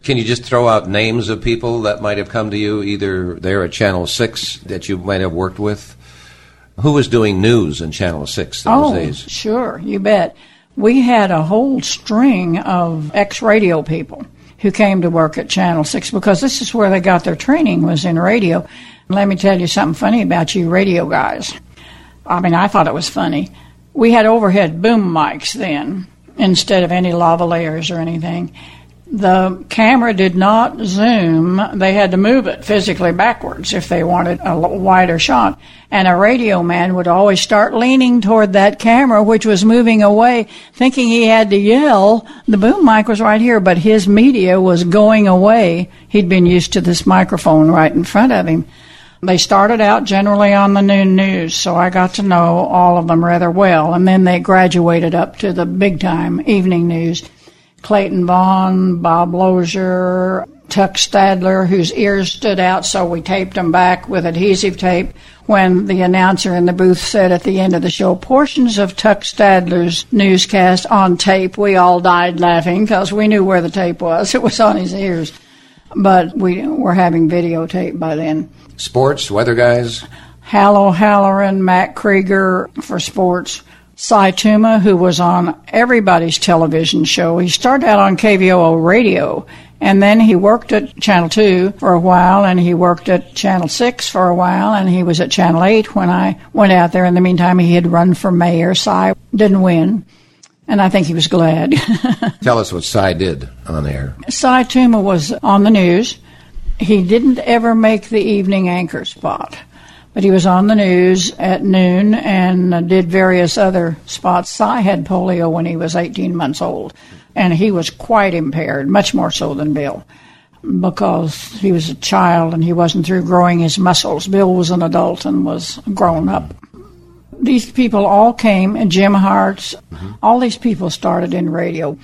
Can you just throw out names of people that might have come to you, either there at Channel 6 that you might have worked with? Who was doing news in Channel 6 those days? Oh, sure, you bet. We had a whole string of ex-radio people who came to work at Channel 6 because this is where they got their training, was in radio. Let me tell you something funny about you radio guys. I mean, I thought it was funny. We had overhead boom mics then instead of any lavaliers or anything. The camera did not zoom. They had to move it physically backwards if they wanted a wider shot. And a radio man would always start leaning toward that camera, which was moving away, thinking he had to yell. The boom mic was right here, but his media was going away. He'd been used to this microphone right in front of him. They started out generally on the noon news, so I got to know all of them rather well. And then they graduated up to the big-time evening news. Clayton Vaughn, Bob Lozier, Tuck Stadler, whose ears stood out, so we taped them back with adhesive tape. When the announcer in the booth said at the end of the show, portions of Tuck Stadler's newscast on tape, we all died laughing because we knew where the tape was. It was on his ears. But we were having videotape by then. Sports, weather guys? Hal O'Halloran, Matt Krieger for sports. Cy Tuma, who was on everybody's television show. He started out on KVOO radio, and then he worked at Channel 2 for a while, and he worked at Channel 6 for a while, and he was at Channel 8 when I went out there. In the meantime, he had run for mayor. Cy didn't win, and I think he was glad. Tell us what Cy did on air. Cy Tuma was on the news. He didn't ever make the evening anchor spot. But he was on the news at noon and did various other spots. Cy had polio when he was 18 months old, and he was quite impaired, much more so than Bill, because he was a child and he wasn't through growing his muscles. Bill was an adult and was grown up. These people all came, and Jim Hartz, all these people started in radio.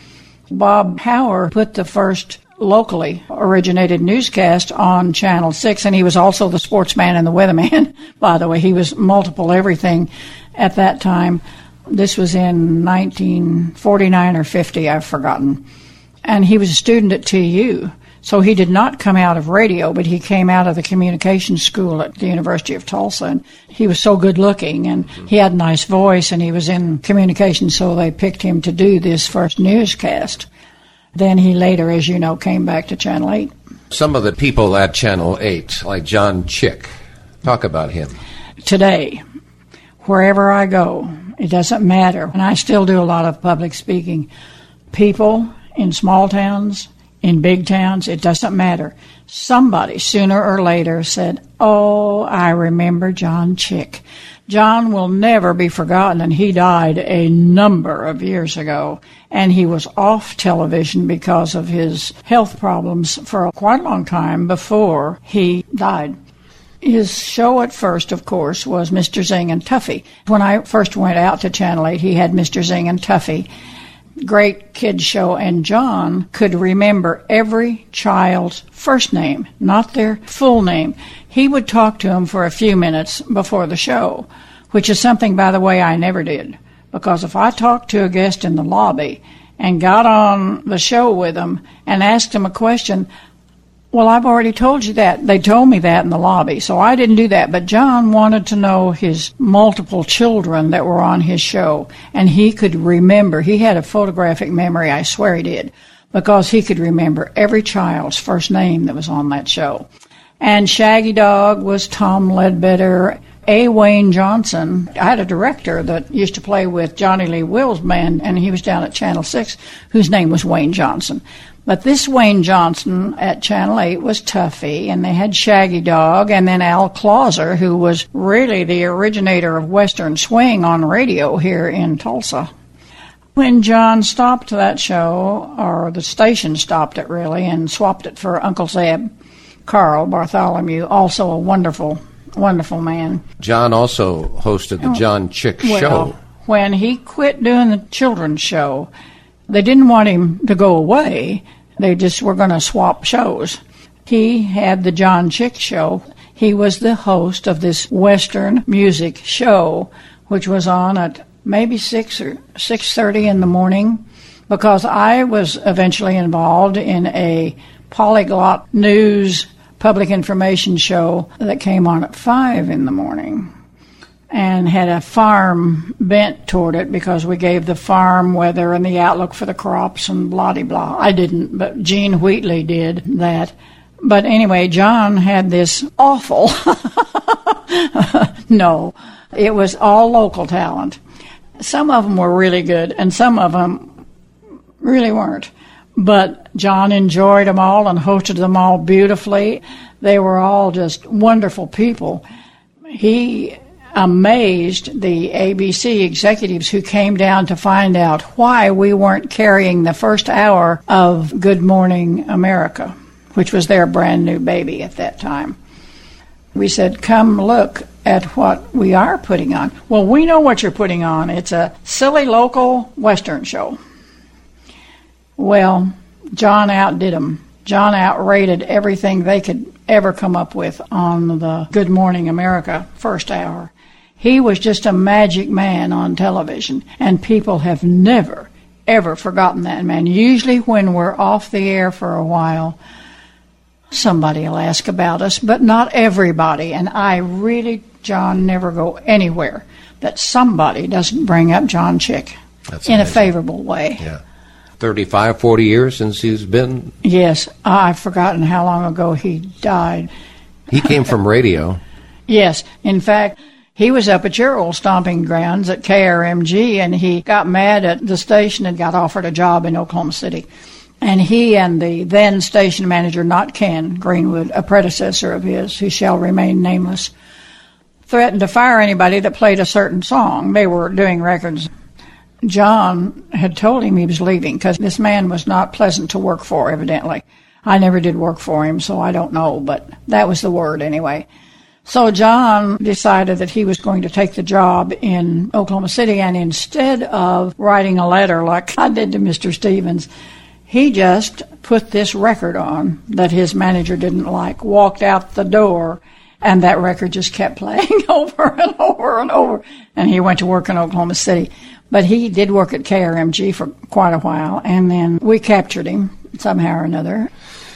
Bob Hauer put the first locally originated newscast on Channel 6, and he was also the sportsman and the weatherman. By the way, he was multiple everything at that time. This was in 1949 or 50, I've forgotten. And he was a student at TU, so he did not come out of radio, but he came out of the communications school at the University of Tulsa, and he was so good looking, and he had a nice voice, and he was in communications, so they picked him to do this first newscast. Then he later, as you know, came back to Channel 8. Some of the people at Channel 8, like John Chick, talk about him. Today, wherever I go, it doesn't matter, and I still do a lot of public speaking. People in small towns, in big towns, it doesn't matter. Somebody, sooner or later, said, "Oh, I remember John Chick." John will never be forgotten, and he died a number of years ago, and he was off television because of his health problems for quite a long time before he died. His show at first, of course, was Mr. Zing and Tuffy. When I first went out to Channel 8, he had Mr. Zing and Tuffy. Great kids show, and John could remember every child's first name, not their full name. He would talk to them for a few minutes before the show, which is something, by the way, I never did. Because if I talked to a guest in the lobby and got on the show with them and asked them a question, well, I've already told you that. They told me that in the lobby, so I didn't do that. But John wanted to know his multiple children that were on his show, and he could remember. He had a photographic memory, I swear he did, because he could remember every child's first name that was on that show. And Shaggy Dog was Tom Ledbetter. A. Wayne Johnson, I had a director that used to play with Johnny Lee Wills' band, and he was down at Channel 6, whose name was Wayne Johnson. But this Wayne Johnson at Channel 8 was Tuffy, and they had Shaggy Dog, and then Al Clauser, who was really the originator of Western swing on radio here in Tulsa. When John stopped that show, or the station stopped it really, and swapped it for Uncle Zeb, Carl Bartholomew, also a wonderful man. John also hosted the John Chick Show. When he quit doing the children's show, they didn't want him to go away. They just were going to swap shows. He had the John Chick Show. He was the host of this Western music show, which was on at maybe 6 or 6:30 in the morning, because I was eventually involved in a polyglot news public information show that came on at 5 in the morning and had a farm bent toward it because we gave the farm weather and the outlook for the crops and blah-de-blah. I didn't, but Gene Wheatley did that. But anyway, John had this awful, no, it was all local talent. Some of them were really good, and some of them really weren't. But John enjoyed them all and hosted them all beautifully. They were all just wonderful people. He amazed the ABC executives who came down to find out why we weren't carrying the first hour of Good Morning America, which was their brand new baby at that time. We said, come look at what we are putting on. Well, we know what you're putting on. It's a silly local Western show. Well, John outdid them. John outrated everything they could ever come up with on the Good Morning America first hour. He was just a magic man on television, and people have never, ever forgotten that man. Usually when we're off the air for a while, somebody will ask about us, but not everybody. And I really, John, never go anywhere that somebody doesn't bring up John Chick in a favorable way. Yeah. 35, 40 years since he's been? Yes. I've forgotten how long ago he died. He came from radio. Yes. In fact, he was up at your old stomping grounds at KRMG, and he got mad at the station and got offered a job in Oklahoma City. And he and the then station manager, not Ken Greenwood, a predecessor of his, who shall remain nameless, threatened to fire anybody that played a certain song. They were doing records. John had told him he was leaving because this man was not pleasant to work for, evidently. I never did work for him, so I don't know, but that was the word anyway. So John decided that he was going to take the job in Oklahoma City, and instead of writing a letter like I did to Mr. Stevens, he just put this record on that his manager didn't like, walked out the door, and that record just kept playing over and over and over, and he went to work in Oklahoma City. But he did work at KRMG for quite a while, and then we captured him somehow or another.